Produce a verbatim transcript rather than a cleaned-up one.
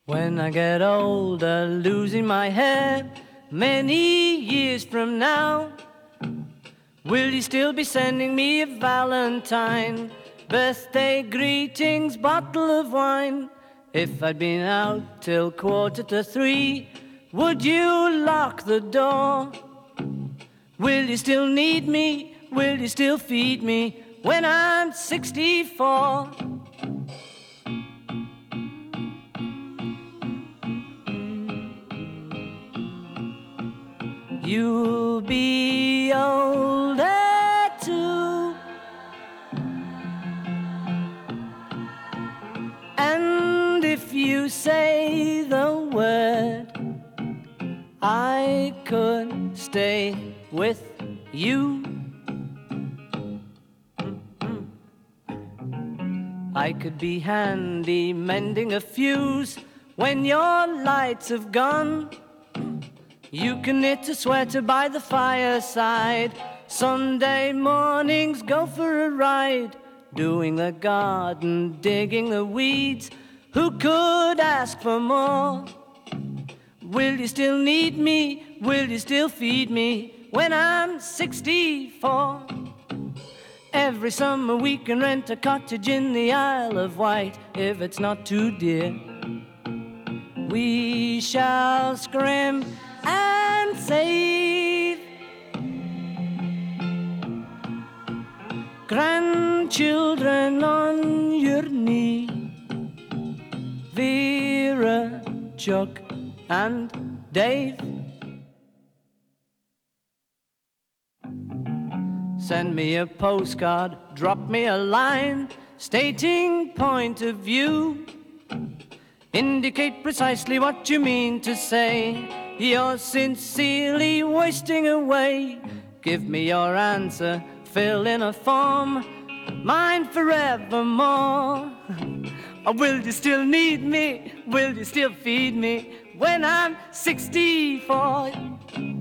When I get older, losing my hair, many years from now, will you still be sending me a valentine, birthday greetings, bottle of wine? If I'd been out till quarter to three, would you lock the door? Will you still need me? Will you still feed me when I'm sixty-four? You'll be older too, and if you say the word, I could stay with you. I could be handy mending a fuse when your lights have gone. You can knit a sweater by the fireside. Sunday mornings go for a ride, doing the garden, digging the weeds. Who could ask for more? Will you still need me? Will you still feed me when I'm sixty-four? Every summer we can rent a cottage in the Isle of Wight, if it's not too dear. We shall scrimp and save, grandchildren on your knee, Vera, Chuck and Dave. Send me a postcard, drop me a line, stating point of view. Indicate precisely what you mean to say. You're sincerely wasting away. Give me your answer, fill in a form, mine forevermore. Or will you still need me? Will you still feed me when I'm sixty-four?